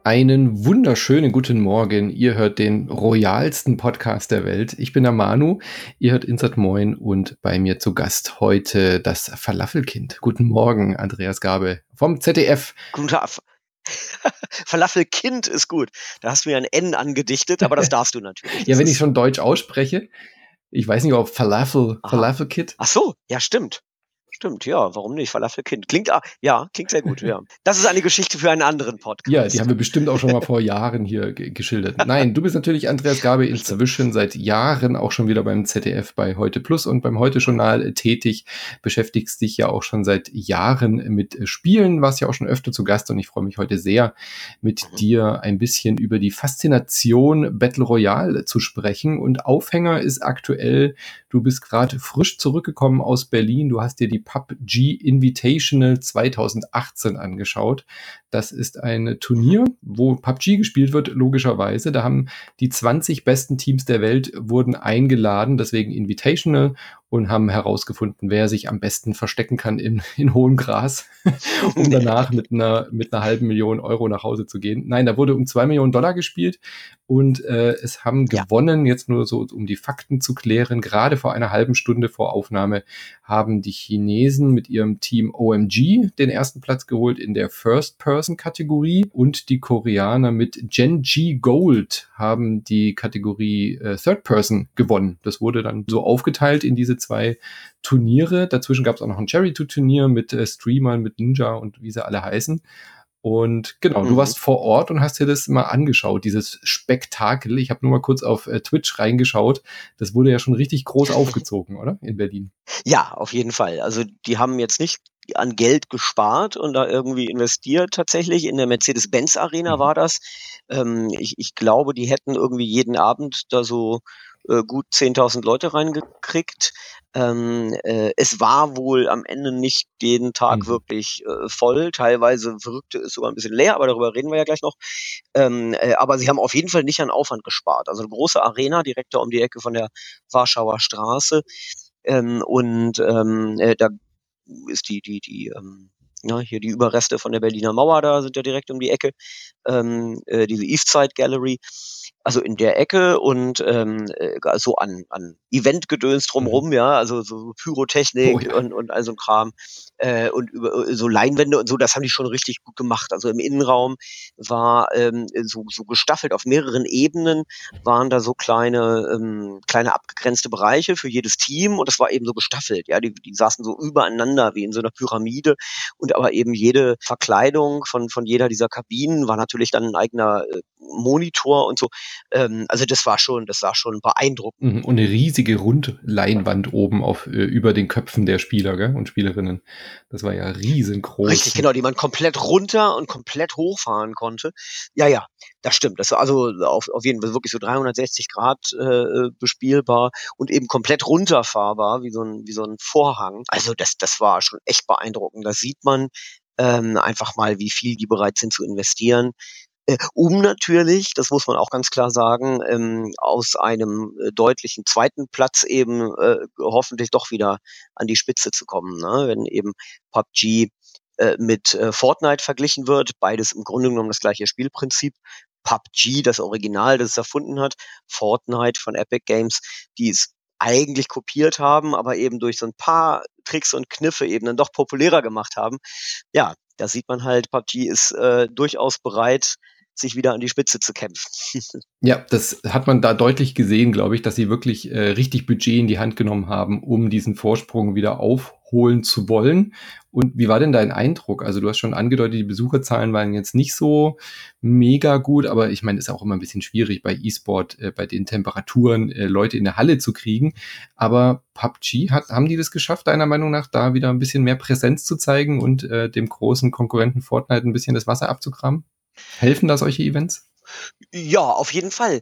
Einen wunderschönen guten Morgen. Ihr hört den royalsten Podcast der Welt. Ich bin der Manu, ihr hört Insert Moin und bei mir zu Gast heute das Falafelkind. Guten Morgen, Andreas Gabe vom ZDF. Guten Tag. Falafelkind ist gut. Da hast du mir ein N angedichtet, aber das darfst du natürlich. Ja, wenn ich schon Deutsch ausspreche. Ich weiß nicht, ob Falafelkid. Ach so, ja, stimmt. Stimmt, ja, warum nicht? Falafelkind. Klingt sehr gut, ja. Das ist eine Geschichte für einen anderen Podcast. Ja, die haben wir bestimmt auch schon mal vor Jahren hier geschildert. Nein, du bist natürlich Andreas Gabe inzwischen seit Jahren auch schon wieder beim ZDF bei Heute Plus und beim Heute-Journal tätig. Beschäftigst dich ja auch schon seit Jahren mit Spielen, warst ja auch schon öfter zu Gast und ich freue mich heute sehr, mit dir ein bisschen über die Faszination Battle Royale zu sprechen. Und Aufhänger ist aktuell, du bist gerade frisch zurückgekommen aus Berlin, du hast dir die PUBG Invitational 2018 angeschaut. Das ist ein Turnier, wo PUBG gespielt wird, logischerweise. Da haben die 20 besten Teams der Welt wurden eingeladen, deswegen Invitational, und haben herausgefunden, wer sich am besten verstecken kann in hohem Gras, um danach mit einer halben Million Euro nach Hause zu gehen. Nein, da wurde um $2 Millionen gespielt und es haben gewonnen, jetzt nur so, um die Fakten zu klären, gerade vor einer halben Stunde vor Aufnahme haben die Chinesen mit ihrem Team OMG den ersten Platz geholt in der First-Person-Kategorie und die Koreaner mit Gen.G Gold haben die Kategorie Third-Person gewonnen. Das wurde dann so aufgeteilt in diese zwei Turniere. Dazwischen gab es auch noch ein Charity-Turnier mit Streamern, mit Ninja und wie sie alle heißen. Und genau, du warst vor Ort und hast dir das mal angeschaut, dieses Spektakel. Ich habe nur mal kurz auf Twitch reingeschaut. Das wurde ja schon richtig groß aufgezogen, oder? In Berlin. Ja, auf jeden Fall. Also die haben jetzt nicht an Geld gespart und da irgendwie investiert tatsächlich. In der Mercedes-Benz-Arena war das. Ich glaube, die hätten irgendwie jeden Abend da so gut 10.000 Leute reingekriegt. Es war wohl am Ende nicht jeden Tag wirklich voll. Teilweise wirkte es sogar ein bisschen leer, aber darüber reden wir ja gleich noch. Aber sie haben auf jeden Fall nicht an Aufwand gespart. Also eine große Arena direkt da um die Ecke von der Warschauer Straße. Da ist hier die Überreste von der Berliner Mauer, da sind ja direkt um die Ecke, diese Eastside Gallery, also in der Ecke und so an Eventgedöns drumherum, ja, also so Pyrotechnik und all so ein Kram und über so Leinwände und so, das haben die schon richtig gut gemacht. Also im Innenraum war so gestaffelt auf mehreren Ebenen, waren da so kleine abgegrenzte Bereiche für jedes Team und das war eben so gestaffelt, ja, die saßen so übereinander wie in so einer Pyramide und aber eben jede Verkleidung von jeder dieser Kabinen war natürlich dann ein eigener Monitor und so. Also das sah schon beeindruckend. Und eine riesige Rundleinwand oben auf über den Köpfen der Spieler, gell? Und Spielerinnen. Das war ja riesengroß. Richtig, genau, die man komplett runter und komplett hochfahren konnte. Ja, das stimmt. Das war also auf jeden Fall wirklich so 360 Grad bespielbar und eben komplett runterfahrbar, wie so ein Vorhang. Also das war schon echt beeindruckend. Da sieht man einfach mal, wie viel die bereit sind zu investieren. Um natürlich, das muss man auch ganz klar sagen, aus einem deutlichen zweiten Platz eben hoffentlich doch wieder an die Spitze zu kommen, ne? Wenn eben PUBG mit Fortnite verglichen wird, beides im Grunde genommen das gleiche Spielprinzip. PUBG, das Original, das es erfunden hat, Fortnite von Epic Games, die es eigentlich kopiert haben, aber eben durch so ein paar Tricks und Kniffe eben dann doch populärer gemacht haben. Ja, da sieht man halt, PUBG ist durchaus bereit, sich wieder an die Spitze zu kämpfen. Ja, das hat man da deutlich gesehen, glaube ich, dass sie wirklich richtig Budget in die Hand genommen haben, um diesen Vorsprung wieder aufholen zu wollen. Und wie war denn dein Eindruck? Also du hast schon angedeutet, die Besucherzahlen waren jetzt nicht so mega gut, aber ich meine, ist auch immer ein bisschen schwierig bei E-Sport, bei den Temperaturen Leute in der Halle zu kriegen. Aber PUBG, haben die das geschafft, deiner Meinung nach, da wieder ein bisschen mehr Präsenz zu zeigen und dem großen Konkurrenten Fortnite ein bisschen das Wasser abzukramen? Helfen da solche Events? Ja, auf jeden Fall.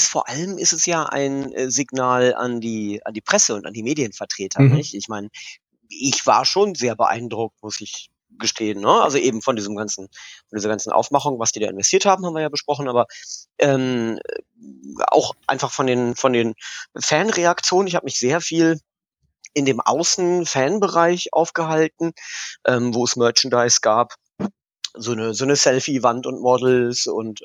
Ist es ja ein Signal an die Presse und an die Medienvertreter, nicht? Ich meine, ich war schon sehr beeindruckt, muss ich gestehen, ne? Also eben von dieser ganzen Aufmachung, was die da investiert haben, haben wir ja besprochen, aber auch einfach von den Fanreaktionen. Ich habe mich sehr viel in dem Außen-Fanbereich aufgehalten, wo es Merchandise gab. so eine Selfie-Wand und Models und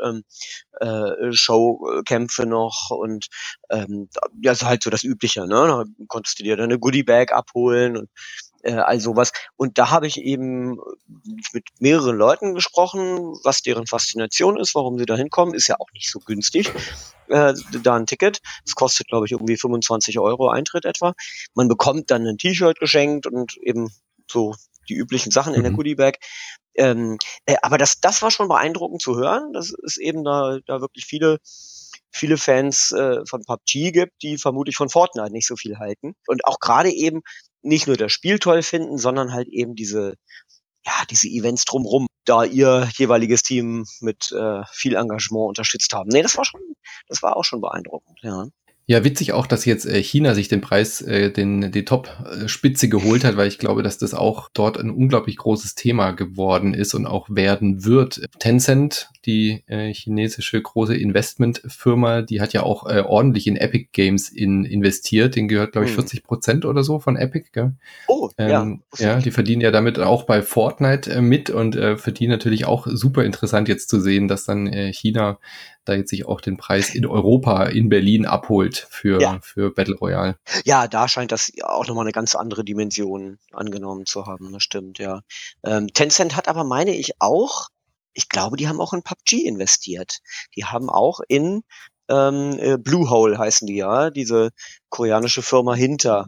Showkämpfe noch und ja, so halt so das Übliche, ne? Da konntest du dir dann eine Goodie-Bag abholen und all sowas. Und da habe ich eben mit mehreren Leuten gesprochen, was deren Faszination ist, warum sie da hinkommen. Ist ja auch nicht so günstig, da ein Ticket. Es kostet, glaube ich, irgendwie 25 € Eintritt etwa. Man bekommt dann ein T-Shirt geschenkt und eben so die üblichen Sachen in der Goodie-Bag. Aber das war schon beeindruckend zu hören. Das ist eben da wirklich viele Fans von PUBG gibt, die vermutlich von Fortnite nicht so viel halten. Und auch gerade eben nicht nur das Spiel toll finden, sondern halt eben diese Events drumrum, da ihr jeweiliges Team mit viel Engagement unterstützt haben. Nee, das war auch schon beeindruckend, ja. Ja, witzig auch, dass jetzt China sich den Preis, die Top-Spitze geholt hat, weil ich glaube, dass das auch dort ein unglaublich großes Thema geworden ist und auch werden wird. Tencent, die chinesische große Investmentfirma, die hat ja auch ordentlich in Epic Games investiert. Denen gehört, glaube ich, 40% oder so von Epic. Gell? Oh, ja, die verdienen ja damit auch bei Fortnite mit und verdienen natürlich auch super interessant jetzt zu sehen, dass dann China da jetzt sich auch den Preis in Europa, in Berlin abholt für Battle Royale. Ja, da scheint das auch nochmal eine ganz andere Dimension angenommen zu haben, das stimmt, ja. Tencent hat aber, meine ich glaube, die haben auch in PUBG investiert. Die haben auch in Bluehole heißen die ja, diese koreanische Firma hinter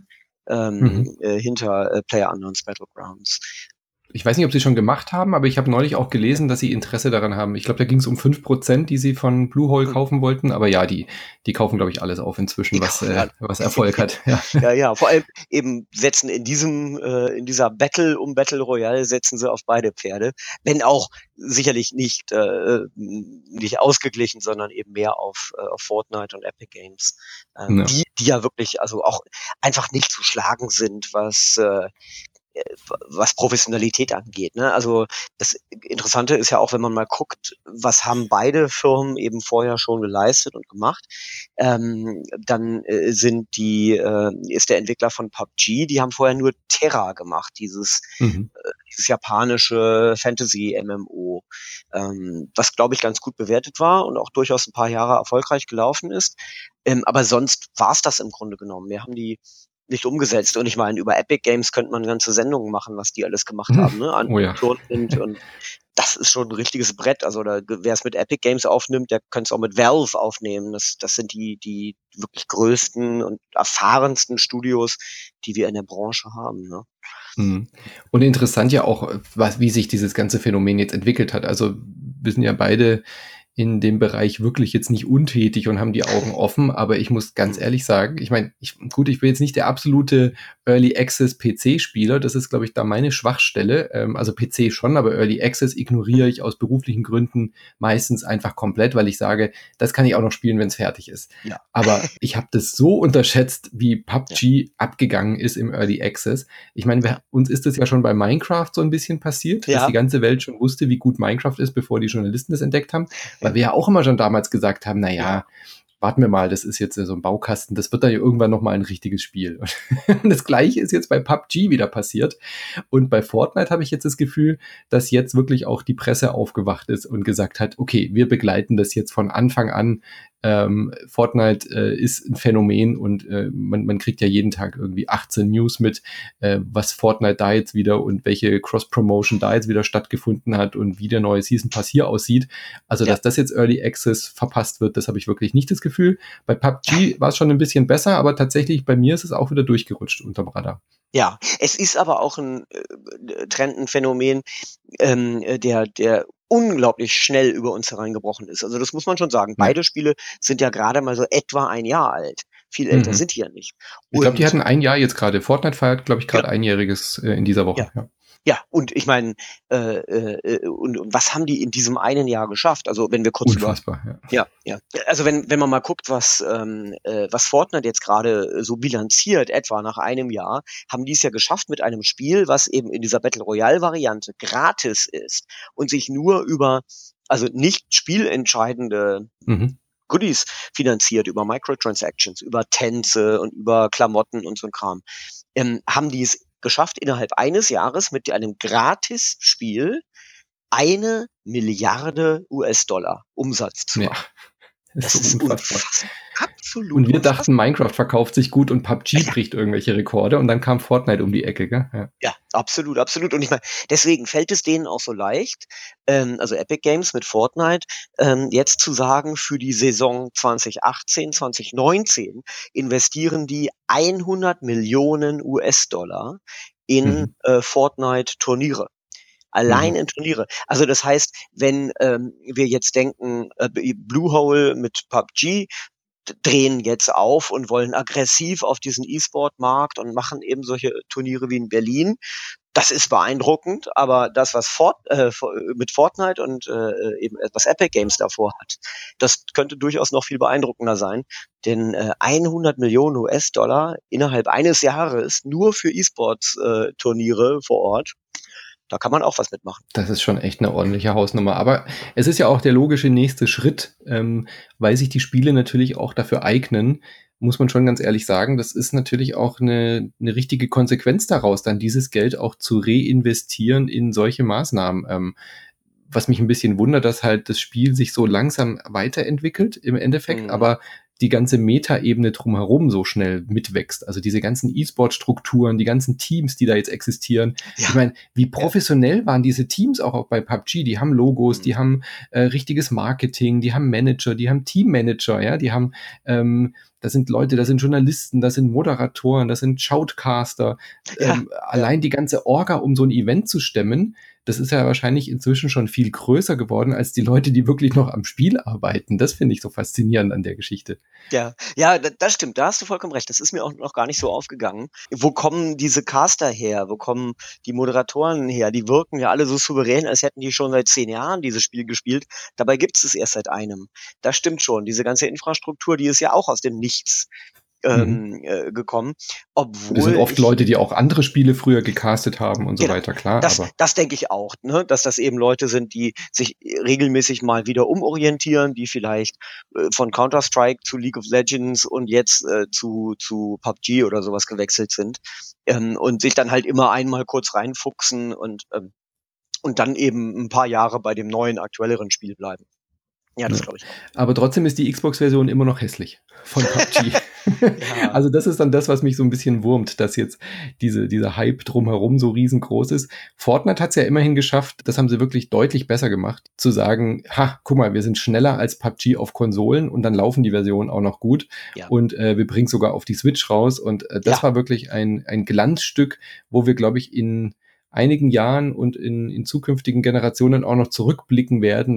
PlayerUnknown's Battlegrounds. Ich weiß nicht, ob sie schon gemacht haben, aber ich habe neulich auch gelesen, dass sie Interesse daran haben. Ich glaube, da ging es um 5%, die sie von Bluehole kaufen wollten. Aber ja, die kaufen, glaube ich, alles auf inzwischen, was Erfolg hat. Ja, vor allem eben setzen in dieser Battle um Battle Royale setzen sie auf beide Pferde. Wenn auch sicherlich nicht ausgeglichen, sondern eben mehr auf Fortnite und Epic Games. Die ja wirklich also auch einfach nicht zu schlagen sind, was Professionalität angeht. Ne? Also das Interessante ist ja auch, wenn man mal guckt, was haben beide Firmen eben vorher schon geleistet und gemacht, dann ist der Entwickler von PUBG, die haben vorher nur Terra gemacht, dieses japanische Fantasy-MMO, was, glaube ich, ganz gut bewertet war und auch durchaus ein paar Jahre erfolgreich gelaufen ist. Aber sonst war es das im Grunde genommen. Wir haben die nicht umgesetzt. Und ich meine, über Epic Games könnte man ganze Sendungen machen, was die alles gemacht haben, ne? Und das ist schon ein richtiges Brett. Also wer es mit Epic Games aufnimmt, der könnte es auch mit Valve aufnehmen. Das sind die wirklich größten und erfahrensten Studios, die wir in der Branche haben, ne? Und interessant ja auch, wie sich dieses ganze Phänomen jetzt entwickelt hat. Also wir sind ja beide in dem Bereich wirklich jetzt nicht untätig und haben die Augen offen, aber ich muss ganz ehrlich sagen, ich meine, ich bin jetzt nicht der absolute Early Access PC-Spieler, das ist, glaube ich, da meine Schwachstelle, also PC schon, aber Early Access ignoriere ich aus beruflichen Gründen meistens einfach komplett, weil ich sage, das kann ich auch noch spielen, wenn es fertig ist. Ja. Aber ich habe das so unterschätzt, wie PUBG abgegangen ist im Early Access. Ich meine, uns ist das ja schon bei Minecraft so ein bisschen passiert, dass die ganze Welt schon wusste, wie gut Minecraft ist, bevor die Journalisten das entdeckt haben. Weil wir ja auch immer schon damals gesagt haben, warten wir mal, das ist jetzt so ein Baukasten, das wird dann ja irgendwann nochmal ein richtiges Spiel. Und das Gleiche ist jetzt bei PUBG wieder passiert. Und bei Fortnite habe ich jetzt das Gefühl, dass jetzt wirklich auch die Presse aufgewacht ist und gesagt hat, okay, wir begleiten das jetzt von Anfang an. Fortnite ist ein Phänomen und man kriegt ja jeden Tag irgendwie 18 News mit, was Fortnite da jetzt wieder und welche Cross-Promotion da jetzt wieder stattgefunden hat und wie der neue Season Pass hier aussieht. Also, dass das jetzt Early Access verpasst wird, das habe ich wirklich nicht das Gefühl. Bei PUBG war es schon ein bisschen besser, aber tatsächlich bei mir ist es auch wieder durchgerutscht unterm Radar. Ja, es ist aber auch ein Trend, ein Phänomen, der unglaublich schnell über uns hereingebrochen ist. Also das muss man schon sagen. Beide Spiele sind ja gerade mal so etwa ein Jahr alt. Viel älter sind die ja nicht. Ich glaube, die hatten ein Jahr jetzt gerade. Fortnite feiert, glaube ich, gerade Einjähriges in dieser Woche. Ja, und ich meine, und was haben die in diesem einen Jahr geschafft? Also wenn wir kurz also wenn man mal guckt, was Fortnite jetzt gerade so bilanziert, etwa nach einem Jahr, haben die es ja geschafft mit einem Spiel, was eben in dieser Battle Royale Variante gratis ist und sich nur über, also nicht spielentscheidende Goodies finanziert, über Microtransactions, über Tänze und über Klamotten und so ein Kram, haben die es geschafft, innerhalb eines Jahres mit einem Gratis-Spiel 1 Milliarde US-Dollar Umsatz zu machen. Das ist so unfassbar. Absolut. Und wir dachten, Minecraft verkauft sich gut und PUBG bricht irgendwelche Rekorde und dann kam Fortnite um die Ecke, gell? Ja, absolut, absolut. Und ich meine, deswegen fällt es denen auch so leicht, also Epic Games mit Fortnite, jetzt zu sagen, für die Saison 2018, 2019 investieren die 100 Millionen US-Dollar in Fortnite-Turniere. Allein in Turniere. Also das heißt, wenn wir jetzt denken, Bluehole mit PUBG drehen jetzt auf und wollen aggressiv auf diesen E-Sport-Markt und machen eben solche Turniere wie in Berlin. Das ist beeindruckend, aber das, was mit Fortnite und eben was Epic Games davor hat, das könnte durchaus noch viel beeindruckender sein, denn 100 Millionen US-Dollar innerhalb eines Jahres nur für E-Sports-Turniere vor Ort. Da kann man auch was mitmachen. Das ist schon echt eine ordentliche Hausnummer. Aber es ist ja auch der logische nächste Schritt, weil sich die Spiele natürlich auch dafür eignen, muss man schon ganz ehrlich sagen, das ist natürlich auch eine richtige Konsequenz daraus, dann dieses Geld auch zu reinvestieren in solche Maßnahmen. Was mich ein bisschen wundert, dass halt das Spiel sich so langsam weiterentwickelt im Endeffekt, aber die ganze Meta-Ebene drumherum so schnell mitwächst. Also diese ganzen E-Sport-Strukturen, die ganzen Teams, die da jetzt existieren. Ja. Ich meine, wie professionell waren diese Teams auch bei PUBG? Die haben Logos, die haben richtiges Marketing, die haben Manager, die haben Teammanager, ja, die haben das sind Leute, das sind Journalisten, das sind Moderatoren, das sind Shoutcaster. Allein die ganze Orga, um so ein Event zu stemmen, das ist ja wahrscheinlich inzwischen schon viel größer geworden als die Leute, die wirklich noch am Spiel arbeiten. Das finde ich so faszinierend an der Geschichte. Ja, das stimmt, da hast du vollkommen recht. Das ist mir auch noch gar nicht so aufgegangen. Wo kommen diese Caster her? Wo kommen die Moderatoren her? Die wirken ja alle so souverän, als hätten die schon seit 10 Jahren dieses Spiel gespielt. Dabei gibt es erst seit einem. Das stimmt schon. Diese ganze Infrastruktur, die ist ja auch aus dem Nichts gekommen. Obwohl das sind oft Leute, die auch andere Spiele früher gecastet haben und so weiter, klar. Das denke ich auch, ne? Dass das eben Leute sind, die sich regelmäßig mal wieder umorientieren, die vielleicht von Counter-Strike zu League of Legends und jetzt zu PUBG oder sowas gewechselt sind und sich dann halt immer einmal kurz reinfuchsen und dann eben ein paar Jahre bei dem neuen, aktuelleren Spiel bleiben. Ja, das glaube ich auch. Aber trotzdem ist die Xbox-Version immer noch hässlich von PUBG. Ja. Also das ist dann das, was mich so ein bisschen wurmt, dass jetzt dieser Hype drumherum so riesengroß ist. Fortnite hat es ja immerhin geschafft, das haben sie wirklich deutlich besser gemacht, zu sagen, guck mal, wir sind schneller als PUBG auf Konsolen und dann laufen die Versionen auch noch gut und wir bringen es sogar auf die Switch raus und das war wirklich ein Glanzstück, wo wir, glaube ich, in einigen Jahren und in zukünftigen Generationen auch noch zurückblicken werden,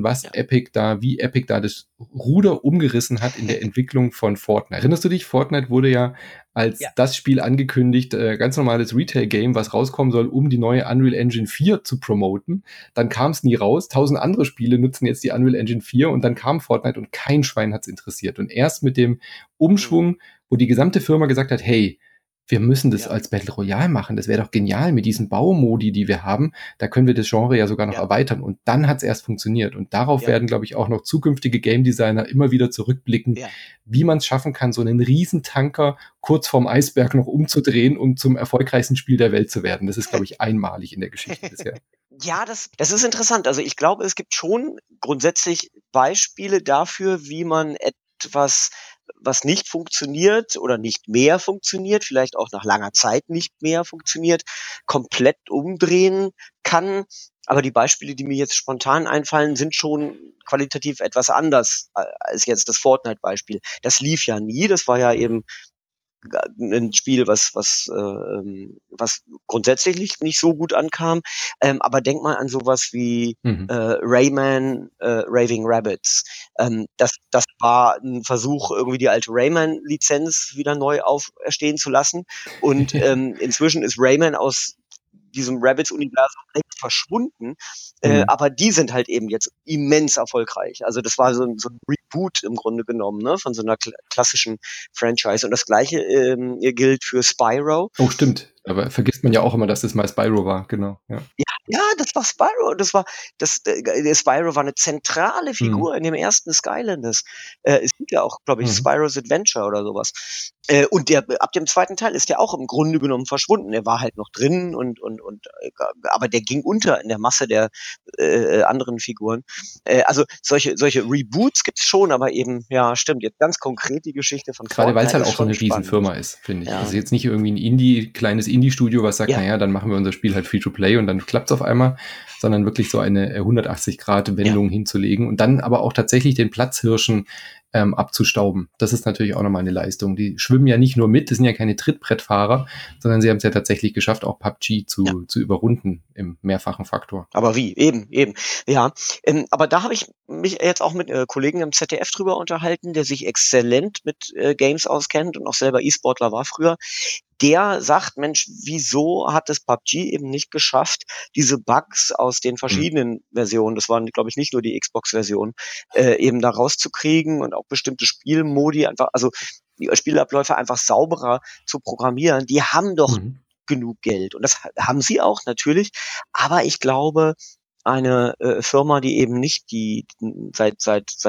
wie Epic da das Ruder umgerissen hat in der Entwicklung von Fortnite. Erinnerst du dich? Fortnite wurde ja als das Spiel angekündigt, ganz normales Retail-Game, was rauskommen soll, um die neue Unreal Engine 4 zu promoten. Dann kam es nie raus. 1000 andere Spiele nutzen jetzt die Unreal Engine 4 und dann kam Fortnite und kein Schwein hat es interessiert. Und erst mit dem Umschwung, wo die gesamte Firma gesagt hat, hey, wir müssen das als Battle Royale machen. Das wäre doch genial mit diesen Baumodi, die wir haben. Da können wir das Genre ja sogar noch erweitern. Und dann hat es erst funktioniert. Und darauf werden, glaube ich, auch noch zukünftige Game Designer immer wieder zurückblicken, wie man es schaffen kann, so einen Riesentanker kurz vorm Eisberg noch umzudrehen, um zum erfolgreichsten Spiel der Welt zu werden. Das ist, glaube ich, einmalig in der Geschichte bisher. Ja, das ist interessant. Also ich glaube, es gibt schon grundsätzlich Beispiele dafür, wie man etwas, was nicht funktioniert oder nicht mehr funktioniert, vielleicht auch nach langer Zeit nicht mehr funktioniert, komplett umdrehen kann. Aber die Beispiele, die mir jetzt spontan einfallen, sind schon qualitativ etwas anders als jetzt das Fortnite-Beispiel. Das lief ja nie, das war ja eben ein Spiel, was grundsätzlich nicht so gut ankam. Aber denk mal an sowas wie Rayman, Raving Rabbids. Das war ein Versuch, irgendwie die alte Rayman-Lizenz wieder neu auferstehen zu lassen. Und inzwischen ist Rayman aus diesem Rabbids-Universum längst verschwunden, aber die sind halt eben jetzt immens erfolgreich. Also das war so ein Reboot im Grunde genommen, ne, von so einer klassischen Franchise. Und das Gleiche gilt für Spyro. Oh, stimmt. Aber vergisst man ja auch immer, dass das mal Spyro war, genau. Ja, das war Spyro. Der Spyro war eine zentrale Figur in dem ersten Skylanders. Es gibt ja auch, glaube ich, Spyro's Adventure oder sowas. Und ab dem zweiten Teil ist der auch im Grunde genommen verschwunden. Er war halt noch drin aber der ging unter in der Masse der anderen Figuren. Also solche Reboots gibt's schon, aber eben, ja, stimmt, jetzt ganz konkret die Geschichte von Gerade weil es Fortnite halt ist auch so schon eine spannend. Riesenfirma ist, finde ich. Ja. Also jetzt nicht irgendwie ein kleines Indie-Studio, was sagt, Ja. naja, dann machen wir unser Spiel halt Free-to-Play und dann klappt's auf einmal, sondern wirklich so eine 180-Grad-Wendung hinzulegen und dann aber auch tatsächlich den Platzhirschen abzustauben. Das ist natürlich auch nochmal eine Leistung. Die schwimmen ja nicht nur mit, das sind ja keine Trittbrettfahrer, sondern sie haben es ja tatsächlich geschafft, auch PUBG zu überrunden im mehrfachen Faktor. Aber wie? Eben. Ja, aber da habe ich mich jetzt auch mit Kollegen im ZDF drüber unterhalten, der sich exzellent mit Games auskennt und auch selber E-Sportler war früher. Der sagt, Mensch, wieso hat es PUBG eben nicht geschafft, diese Bugs aus den verschiedenen Versionen, das waren, glaube ich, nicht nur die Xbox-Version, eben da rauszukriegen und auch bestimmte Spielmodi einfach, also die Spielabläufe einfach sauberer zu programmieren. Die haben doch genug Geld. Und das haben sie auch natürlich. Aber ich glaube, eine Firma, die eben nicht die seit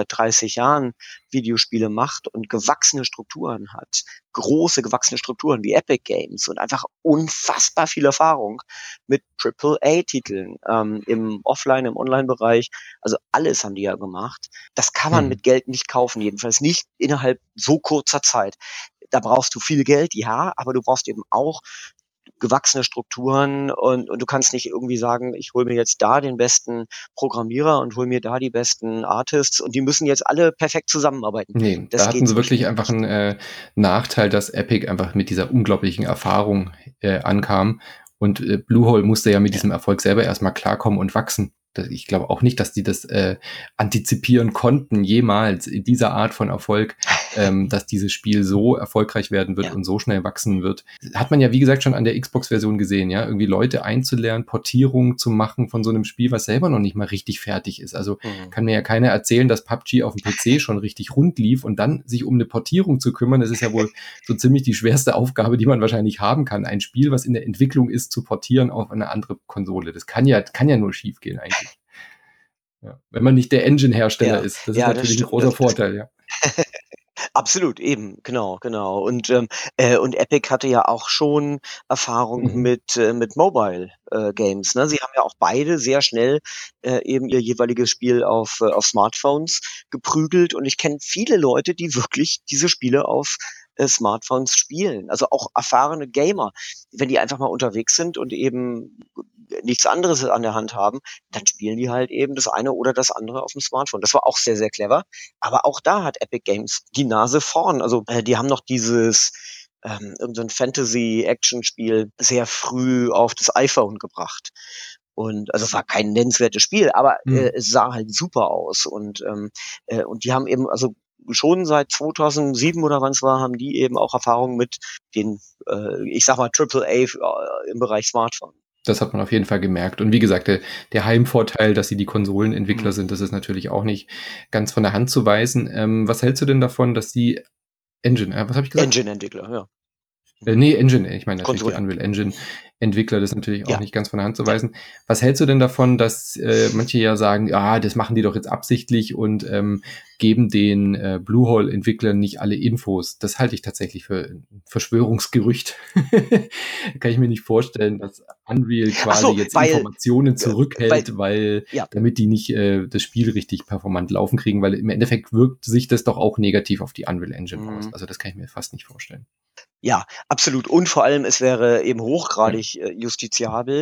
30 Jahren Videospiele macht und gewachsene Strukturen hat, große gewachsene Strukturen wie Epic Games und einfach unfassbar viel Erfahrung mit AAA-Titeln im Offline-, im Online-Bereich. Also alles haben die ja gemacht. Das kann man mit Geld nicht kaufen, jedenfalls nicht innerhalb so kurzer Zeit. Da brauchst du viel Geld, ja, aber du brauchst eben auch gewachsene Strukturen und du kannst nicht irgendwie sagen, ich hole mir jetzt da den besten Programmierer und hole mir da die besten Artists und die müssen jetzt alle perfekt zusammenarbeiten. Nee, das da hatten sie wirklich einfach einen Nachteil, dass Epic einfach mit dieser unglaublichen Erfahrung ankam und Bluehole musste ja mit diesem Erfolg selber erstmal klarkommen und wachsen. Ich glaube auch nicht, dass die das antizipieren konnten, jemals in dieser Art von Erfolg, dass dieses Spiel so erfolgreich werden wird und so schnell wachsen wird. Hat man ja, wie gesagt, schon an der Xbox-Version gesehen, ja, irgendwie Leute einzulernen, Portierungen zu machen von so einem Spiel, was selber noch nicht mal richtig fertig ist. Also kann mir ja keiner erzählen, dass PUBG auf dem PC schon richtig rund lief und dann sich um eine Portierung zu kümmern, das ist ja wohl so ziemlich die schwerste Aufgabe, die man wahrscheinlich haben kann. Ein Spiel, was in der Entwicklung ist, zu portieren auf eine andere Konsole. Das kann ja nur schief gehen eigentlich. Ja, wenn man nicht der Engine-Hersteller ist. Das ist natürlich ein großer Vorteil, ja. Absolut, eben, genau. Und Epic hatte ja auch schon Erfahrung mit Mobile Games. Ne? Sie haben ja auch beide sehr schnell eben ihr jeweiliges Spiel auf Smartphones geprügelt. Und ich kenne viele Leute, die wirklich diese Spiele auf Smartphones spielen. Also auch erfahrene Gamer, wenn die einfach mal unterwegs sind und eben nichts anderes an der Hand haben, dann spielen die halt eben das eine oder das andere auf dem Smartphone. Das war auch sehr, sehr clever. Aber auch da hat Epic Games die Nase vorn. Also die haben noch dieses irgendein Fantasy-Action-Spiel sehr früh auf das iPhone gebracht. Und also es war kein nennenswertes Spiel, aber es sah halt super aus. Und die haben eben, also schon seit 2007 oder wann es war, haben die eben auch Erfahrung mit den, ich sag mal, AAA im Bereich Smartphone. Das hat man auf jeden Fall gemerkt. Und wie gesagt, der Heimvorteil, dass sie die Konsolenentwickler sind, das ist natürlich auch nicht ganz von der Hand zu weisen. Was hältst du denn davon, dass die was habe ich gesagt? Engine-Entwickler, ja. Engine, ich meine natürlich Konsole. die Unreal Engine Entwickler, das ist natürlich auch nicht ganz von der Hand zu weisen. Was hältst du denn davon, dass manche ja sagen, das machen die doch jetzt absichtlich und geben den Bluehole-Entwicklern nicht alle Infos? Das halte ich tatsächlich für ein Verschwörungsgerücht. Kann ich mir nicht vorstellen, dass Unreal quasi Informationen zurückhält, damit die nicht das Spiel richtig performant laufen kriegen, weil im Endeffekt wirkt sich das doch auch negativ auf die Unreal Engine aus. Also das kann ich mir fast nicht vorstellen. Ja, absolut. Und vor allem, es wäre eben hochgradig justiziabel.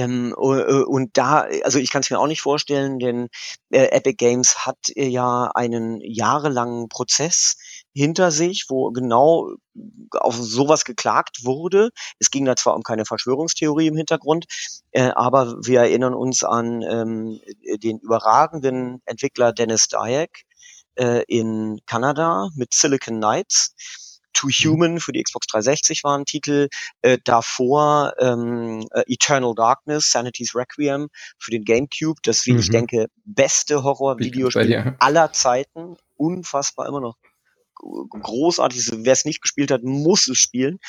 Und da, also ich kann es mir auch nicht vorstellen, denn Epic Games hat ja einen jahrelangen Prozess hinter sich, wo genau auf sowas geklagt wurde. Es ging da zwar um keine Verschwörungstheorie im Hintergrund, aber wir erinnern uns an den überragenden Entwickler Dennis Dyack in Kanada mit Silicon Knights. To Human für die Xbox 360 war ein Titel, davor Eternal Darkness, Sanity's Requiem für den GameCube, das, wie ich denke, beste Horror-Videospiel aller Zeiten, unfassbar immer noch großartig, wer es nicht gespielt hat, muss es spielen.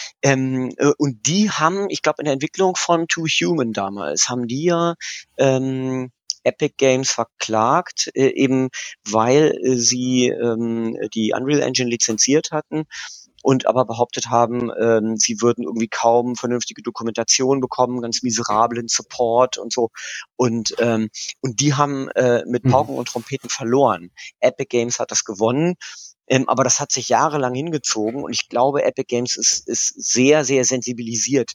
Und die haben, ich glaube in der Entwicklung von To Human damals, haben die ja Epic Games verklagt, eben weil sie die Unreal Engine lizenziert hatten und aber behauptet haben, sie würden irgendwie kaum vernünftige Dokumentation bekommen, ganz miserablen Support und so. Und die haben mit Pauken und Trompeten verloren. Epic Games hat das gewonnen. Aber das hat sich jahrelang hingezogen und ich glaube, Epic Games ist sehr, sehr sensibilisiert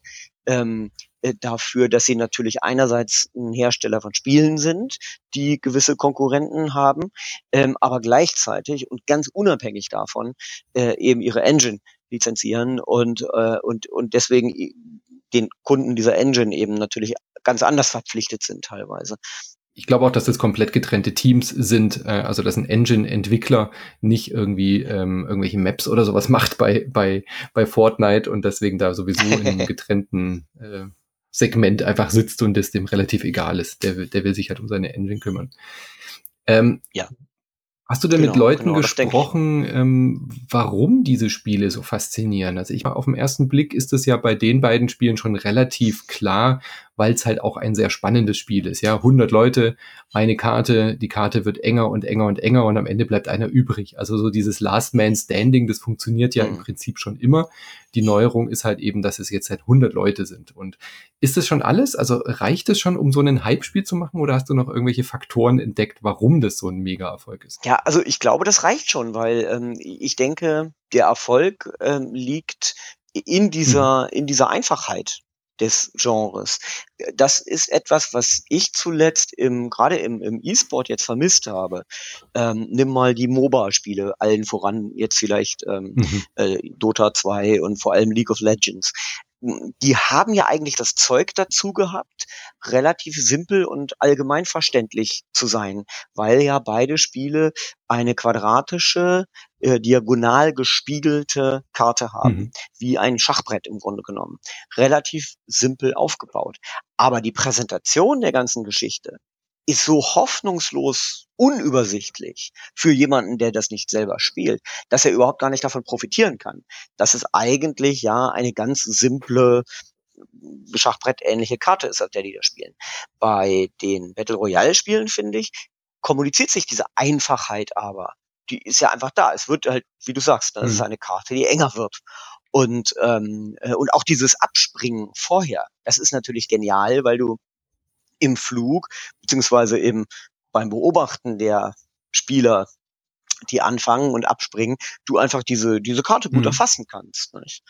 dafür, dass sie natürlich einerseits ein Hersteller von Spielen sind, die gewisse Konkurrenten haben, aber gleichzeitig und ganz unabhängig davon eben ihre Engine lizenzieren und deswegen den Kunden dieser Engine eben natürlich ganz anders verpflichtet sind teilweise. Ich glaube auch, dass das komplett getrennte Teams sind, also dass ein Engine-Entwickler nicht irgendwie irgendwelche Maps oder sowas macht bei Fortnite und deswegen da sowieso in einem getrennten Segment einfach sitzt und es dem relativ egal ist. Der will sich halt um seine Engine kümmern. Ja. Hast du denn mit Leuten gesprochen, warum diese Spiele so faszinieren? Also auf den ersten Blick ist es ja bei den beiden Spielen schon relativ klar, weil es halt auch ein sehr spannendes Spiel ist. Ja, 100 Leute, eine Karte, die Karte wird enger und enger und enger und am Ende bleibt einer übrig. Also so dieses Last Man Standing, das funktioniert ja im Prinzip schon immer. Die Neuerung ist halt eben, dass es jetzt halt 100 Leute sind. Und ist das schon alles? Also reicht es schon, um so ein Hype-Spiel zu machen oder hast du noch irgendwelche Faktoren entdeckt, warum das so ein Mega-Erfolg ist? Ja, also ich glaube, das reicht schon, weil ich denke, der Erfolg liegt in dieser Einfachheit des Genres. Das ist etwas, was ich zuletzt gerade im E-Sport jetzt vermisst habe. Nimm mal die MOBA-Spiele, allen voran jetzt vielleicht Dota 2 und vor allem League of Legends. Die haben ja eigentlich das Zeug dazu gehabt, relativ simpel und allgemeinverständlich zu sein, weil ja beide Spiele eine quadratische, diagonal gespiegelte Karte haben, wie ein Schachbrett im Grunde genommen. Relativ simpel aufgebaut. Aber die Präsentation der ganzen Geschichte ist so hoffnungslos unübersichtlich für jemanden, der das nicht selber spielt, dass er überhaupt gar nicht davon profitieren kann. Dass es eigentlich ja eine ganz simple Schachbrett-ähnliche Karte ist, auf der die da spielen. Bei den Battle Royale-Spielen, finde ich, kommuniziert sich diese Einfachheit aber. Die ist ja einfach da. Es wird halt, wie du sagst, das ist eine Karte, die enger wird. Und auch dieses Abspringen vorher, das ist natürlich genial, weil du im Flug, beziehungsweise eben beim Beobachten der Spieler, die anfangen und abspringen, du einfach diese Karte gut erfassen kannst. Nicht?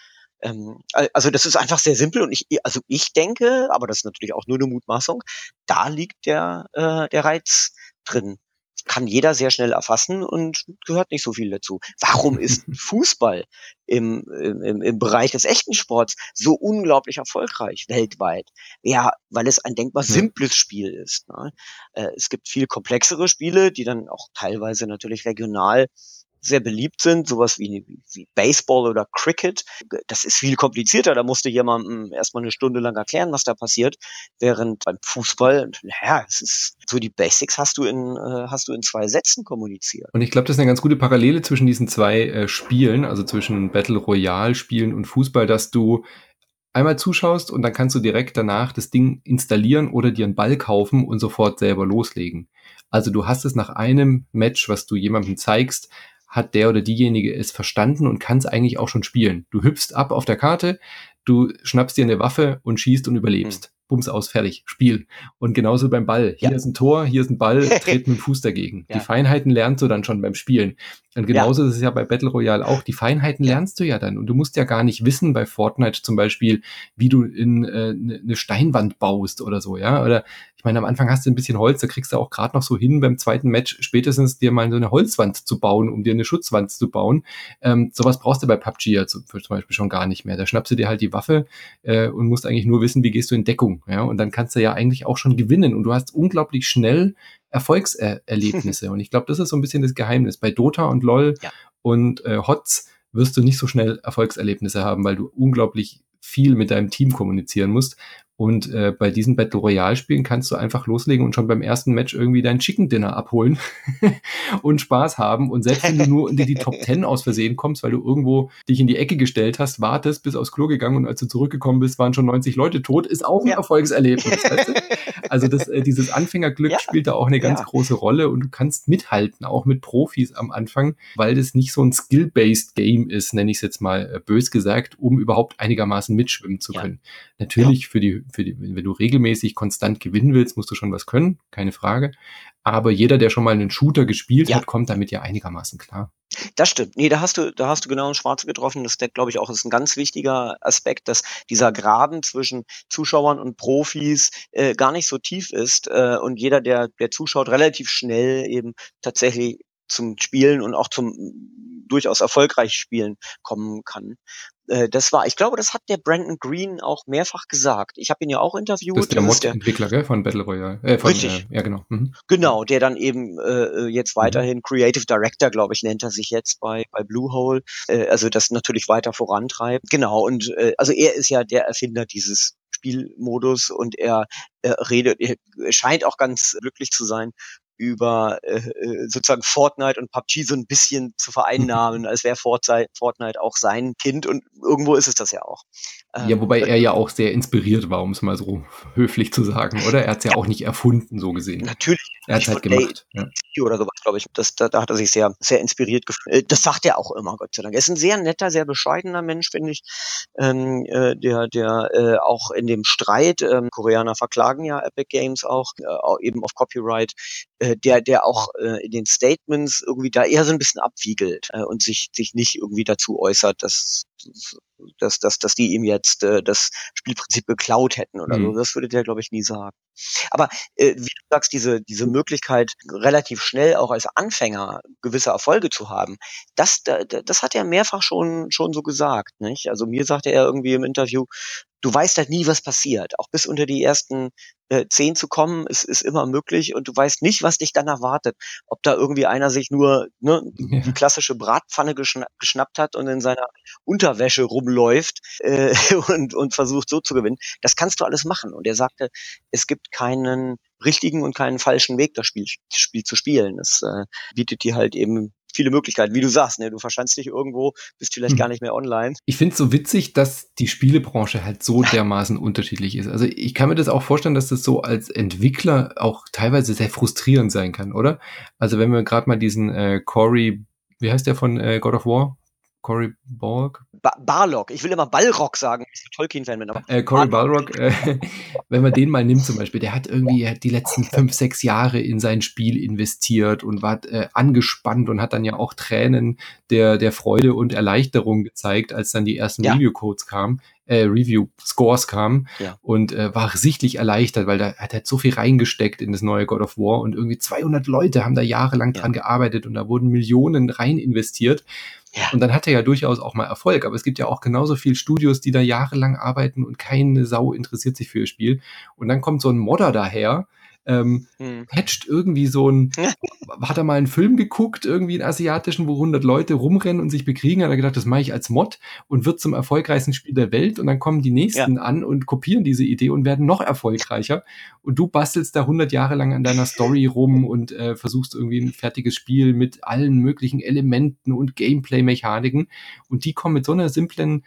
Also das ist einfach sehr simpel und ich denke, aber das ist natürlich auch nur eine Mutmaßung, da liegt der Reiz drin. Kann jeder sehr schnell erfassen und gehört nicht so viel dazu. Warum ist Fußball im Bereich des echten Sports so unglaublich erfolgreich weltweit? Ja, weil es ein denkbar simples Spiel ist. Ne? Es gibt viel komplexere Spiele, die dann auch teilweise natürlich regional sehr beliebt sind, sowas wie Baseball oder Cricket. Das ist viel komplizierter, da musst du jemandem erstmal eine Stunde lang erklären, was da passiert, während beim Fußball, es ist so, die Basics hast du in 2 Sätzen kommuniziert. Und ich glaube, das ist eine ganz gute Parallele zwischen diesen zwei Spielen, also zwischen Battle Royale Spielen und Fußball, dass du einmal zuschaust und dann kannst du direkt danach das Ding installieren oder dir einen Ball kaufen und sofort selber loslegen. Also du hast es nach einem Match, was du jemandem zeigst, hat der oder diejenige es verstanden und kann es eigentlich auch schon spielen. Du hüpfst ab auf der Karte, du schnappst dir eine Waffe und schießt und überlebst. Bums aus, fertig, Spiel. Und genauso beim Ball. Hier ist ein Tor, hier ist ein Ball, tret mit dem Fuß dagegen. Die Feinheiten lernst du dann schon beim Spielen. Und genauso ist es ja bei Battle Royale auch. Die Feinheiten lernst du ja dann. Und du musst ja gar nicht wissen bei Fortnite zum Beispiel, wie du in eine Steinwand baust oder so, ja. Oder ich meine, am Anfang hast du ein bisschen Holz, da kriegst du auch gerade noch so hin, beim zweiten Match spätestens dir mal so eine Holzwand zu bauen, um dir eine Schutzwand zu bauen. Sowas brauchst du bei PUBG ja zum Beispiel schon gar nicht mehr. Da schnappst du dir halt die Waffe und musst eigentlich nur wissen, wie gehst du in Deckung. Ja, und dann kannst du ja eigentlich auch schon gewinnen und du hast unglaublich schnell Erfolgserlebnisse und ich glaube, das ist so ein bisschen das Geheimnis. Bei Dota und LoL und HOTS wirst du nicht so schnell Erfolgserlebnisse haben, weil du unglaublich viel mit deinem Team kommunizieren musst. Und bei diesen Battle Royale Spielen kannst du einfach loslegen und schon beim ersten Match irgendwie dein Chicken Dinner abholen und Spaß haben. Und selbst wenn du nur in die Top 10 aus Versehen kommst, weil du irgendwo dich in die Ecke gestellt hast, wartest, bis aufs Klo gegangen und als du zurückgekommen bist, waren schon 90 Leute tot, ist auch ein Erfolgserlebnis. Weißt du? Also dieses Anfängerglück Ja, spielt da auch eine ganz ja, große Rolle und du kannst mithalten, auch mit Profis am Anfang, weil das nicht so ein Skill-based Game ist, nenne ich es jetzt mal bös gesagt, um überhaupt einigermaßen mitschwimmen zu ja, können. ja. Natürlich wenn du regelmäßig konstant gewinnen willst, musst du schon was können, keine Frage. Aber jeder, der schon mal einen Shooter gespielt Ja, hat, kommt damit ja einigermaßen klar. das stimmt. Nee, da hast du genau ins Schwarze getroffen. Das, glaube ich, auch ist ein ganz wichtiger Aspekt, dass dieser Graben zwischen Zuschauern und Profis gar nicht so tief ist und jeder, der zuschaut, relativ schnell eben tatsächlich zum Spielen und auch zum durchaus erfolgreich Spielen kommen kann. Ich glaube, das hat der Brandon Green auch mehrfach gesagt. Ich habe ihn ja auch Das ist interviewt. der Das ist der Mod-Entwickler, gell, von Battle Royale. richtig. Ja genau. Mhm. Ja. Genau, der dann eben jetzt Mhm. weiterhin Creative Director, glaube ich, nennt er sich jetzt bei Bluehole, also das natürlich weiter vorantreibt. Genau, und also er ist ja der Erfinder dieses Spielmodus und er scheint auch ganz glücklich zu sein über sozusagen Fortnite und PUBG so ein bisschen zu vereinnahmen, als wäre Fortnite auch sein Kind und irgendwo ist es das ja auch. Ja, wobei Weil er ja auch sehr inspiriert war, um es mal so höflich zu sagen, oder? Er hat es ja auch nicht erfunden, so gesehen. natürlich Er hat es nicht von halt gemacht. Ja. oder sowas, glaube ich. Da hat er sich sehr, sehr inspiriert gefühlt. Das sagt er auch immer, Gott sei Dank. Er ist ein sehr netter, sehr bescheidener Mensch, finde ich. Der auch in dem Streit, Koreaner verklagen ja Epic Games auch eben auf Copyright, der auch in den Statements irgendwie da eher so ein bisschen abwiegelt und sich nicht irgendwie dazu äußert, dass die ihm jetzt das Spielprinzip geklaut hätten oder so. Hm. Das würde der, glaube ich, nie sagen. Aber wie du sagst, diese Möglichkeit, relativ schnell auch als Anfänger gewisse Erfolge zu haben, das hat er mehrfach schon so gesagt, nicht? Also mir sagte er irgendwie im Interview, du weißt halt nie, was passiert. Auch bis unter die ersten 10 zu kommen, ist immer möglich und du weißt nicht, was dich dann erwartet. Ob da irgendwie einer sich nur die Ja. klassische Bratpfanne geschnappt hat und in seiner Unterwäsche rumläuft und versucht so zu gewinnen. Das kannst du alles machen. Und er sagte, es gibt keinen richtigen und keinen falschen Weg, das Spiel zu spielen. Es bietet dir halt eben viele Möglichkeiten. Wie du sagst, ne, du verschanzt dich irgendwo, bist vielleicht gar Hm. nicht mehr online. Ich finde es so witzig, dass die Spielebranche halt so dermaßen unterschiedlich ist. Also ich kann mir das auch vorstellen, dass das so als Entwickler auch teilweise sehr frustrierend sein kann, oder? Also wenn wir gerade mal diesen Cory, wie heißt der von God of War? Cory Balrog? Barlock. Ich will immer Ballrock sagen, weil ich so Tolkien-Fan bin, aber Cory Balrog, wenn man den mal nimmt zum Beispiel, der hat die letzten 5, 6 Jahre in sein Spiel investiert und war angespannt und hat dann ja auch Tränen der Freude und Erleichterung gezeigt, als dann die ersten ja, Review-Scores kamen ja, und war sichtlich erleichtert, weil da hat er so viel reingesteckt in das neue God of War und irgendwie 200 Leute haben da jahrelang ja, dran gearbeitet und da wurden Millionen rein investiert. ja, Und dann hat er ja durchaus auch mal Erfolg, aber es gibt ja auch genauso viele Studios, die da jahrelang arbeiten und keine Sau interessiert sich für ihr Spiel. Und dann kommt so ein Modder daher, hm. patcht irgendwie hat er mal einen Film geguckt, irgendwie einen asiatischen, wo 100 Leute rumrennen und sich bekriegen, hat er gedacht, das mache ich als Mod und wird zum erfolgreichsten Spiel der Welt und dann kommen die Ja, Nächsten an und kopieren diese Idee und werden noch erfolgreicher und du bastelst da 100 Jahre lang an deiner Story rum und versuchst irgendwie ein fertiges Spiel mit allen möglichen Elementen und Gameplay-Mechaniken und die kommen mit so einer simplen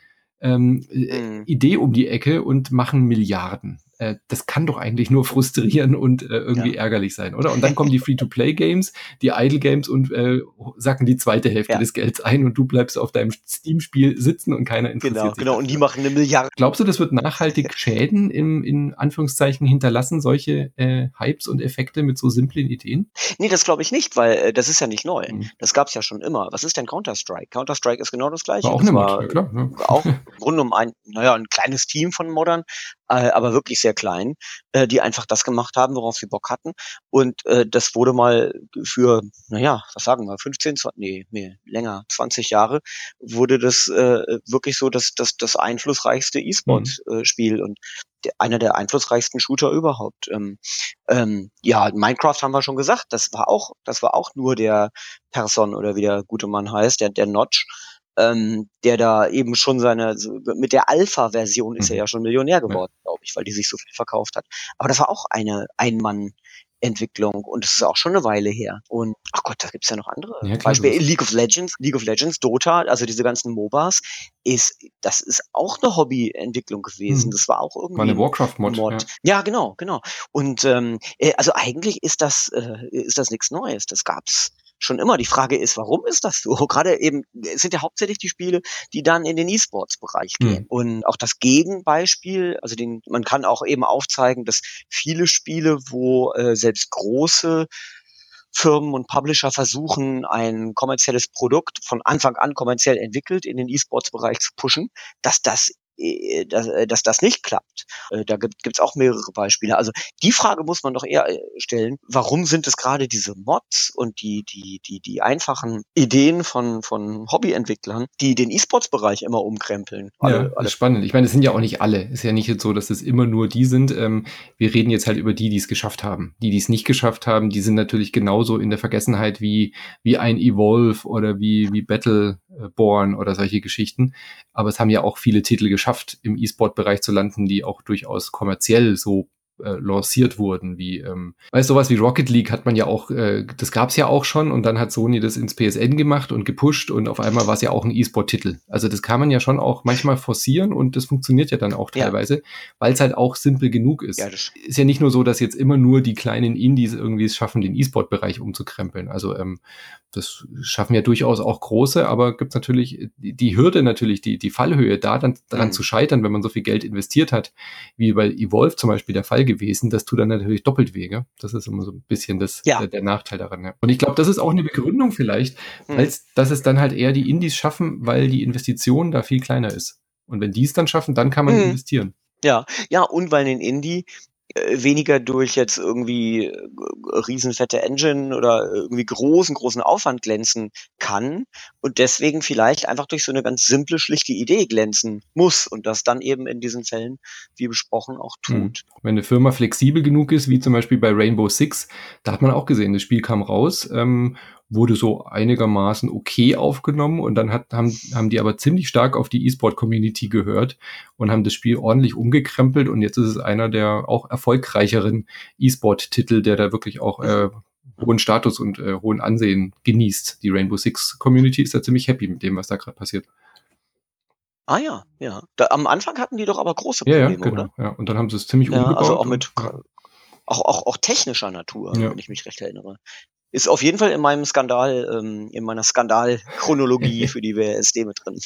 hm. Idee um die Ecke und machen Milliarden. Das kann doch eigentlich nur frustrieren und irgendwie Ja, ärgerlich sein, oder? Und dann kommen die Free-to-Play-Games, die Idle-Games und sacken die zweite Hälfte ja, des Gelds ein und du bleibst auf deinem Steam-Spiel sitzen und keiner interessiert sich genau. Und die dafür. machen 1 Milliarde. Glaubst du, das wird nachhaltig Schäden in Anführungszeichen hinterlassen, solche Hypes und Effekte mit so simplen Ideen? Nee, das glaube ich nicht, weil das ist ja nicht neu. Hm. Das gab's ja schon immer. Was ist denn Counter-Strike? Counter-Strike ist genau das War Gleiche. auch Das eine Mod, war ja klar. Ja. auch im Grunde um ein kleines Team von Moddern, aber wirklich sehr klein, die einfach das gemacht haben, worauf sie Bock hatten. Und das wurde mal für, was sagen wir, 15, 20, nee, länger, 20 Jahre, wurde das wirklich so das einflussreichste Hm. E-Sports-Spiel und einer der einflussreichsten Shooter überhaupt. Ja, Minecraft haben wir schon gesagt, das war auch nur der Person oder wie der gute Mann heißt, der Notch, der da eben schon mit der Alpha-Version ist er Mhm. ja schon Millionär Ja. geworden, glaube ich, weil die sich so viel verkauft hat. Aber das war auch eine Ein-Mann-Firma Entwicklung und es ist auch schon eine Weile her. Und ach Gott, da gibt's ja noch andere Ja, klar, Beispiele. League of Legends, Dota, also diese ganzen MOBAs, das ist auch eine Hobbyentwicklung gewesen. Das war auch war irgendwie eine ein Warcraft-Mod. Mod. Ja, genau. Und also eigentlich ist das nichts Neues. Das gab's schon immer. Die Frage ist, warum ist das so? Gerade eben, es sind ja hauptsächlich die Spiele, die dann in den E-Sports-Bereich gehen. Und auch das Gegenbeispiel, also man kann auch eben aufzeigen, dass viele Spiele, wo selbst große Firmen und Publisher versuchen, ein kommerzielles Produkt von Anfang an kommerziell entwickelt in den E-Sports-Bereich zu pushen, dass das nicht klappt. Da gibt's auch mehrere Beispiele. Also die Frage muss man doch eher stellen, warum sind es gerade diese Mods und die einfachen Ideen von Hobbyentwicklern, die den E-Sports-Bereich immer umkrempeln? Das ist spannend. Ich meine, es sind ja auch nicht alle. Es ist ja nicht jetzt so, dass es immer nur die sind. Wir reden jetzt halt über die es geschafft haben. Die es nicht geschafft haben, die sind natürlich genauso in der Vergessenheit wie ein Evolve oder wie Battleborn oder solche Geschichten. Aber es haben ja auch viele Titel geschafft, im E-Sport-Bereich zu landen, die auch durchaus kommerziell so lanciert wurden, wie sowas wie Rocket League hat man ja auch, das gab's ja auch schon und dann hat Sony das ins PSN gemacht und gepusht und auf einmal war es ja auch ein E-Sport-Titel. Also das kann man ja schon auch manchmal forcieren und das funktioniert ja dann auch teilweise, weil es halt auch simpel genug ist. Ja, ist ja nicht nur so, dass jetzt immer nur die kleinen Indies irgendwie es schaffen, den E-Sport-Bereich umzukrempeln. Also das schaffen ja durchaus auch große, aber gibt's natürlich die Hürde natürlich, die Fallhöhe da dann daran zu scheitern, wenn man so viel Geld investiert hat, wie bei Evolve zum Beispiel der Fall gewesen, das tut dann natürlich doppelt weh. Gell? Das ist immer so ein bisschen der Nachteil daran. Ja. Und ich glaube, das ist auch eine Begründung vielleicht, dass es dann halt eher die Indies schaffen, weil die Investition da viel kleiner ist. Und wenn die es dann schaffen, dann kann man investieren. Ja, und weil ein Indie weniger durch jetzt irgendwie riesenfette Engine oder irgendwie großen Aufwand glänzen kann und deswegen vielleicht einfach durch so eine ganz simple, schlichte Idee glänzen muss und das dann eben in diesen Fällen, wie besprochen, auch tut. Wenn eine Firma flexibel genug ist, wie zum Beispiel bei Rainbow Six, da hat man auch gesehen, das Spiel kam raus, wurde so einigermaßen okay aufgenommen und dann haben die aber ziemlich stark auf die E-Sport-Community gehört und haben das Spiel ordentlich umgekrempelt und jetzt ist es einer der auch erfolgreicheren E-Sport-Titel, der da wirklich auch hohen Status und hohen Ansehen genießt. Die Rainbow Six-Community ist da ziemlich happy mit dem, was da gerade passiert. Ah ja. Am Anfang hatten die doch aber große Probleme, genau, oder? Ja, und dann haben sie es ziemlich umgebaut. Also auch mit auch technischer Natur, wenn ich mich recht erinnere. Ist auf jeden Fall in meinem Skandal, in meiner Skandalchronologie für die WSD mit drin.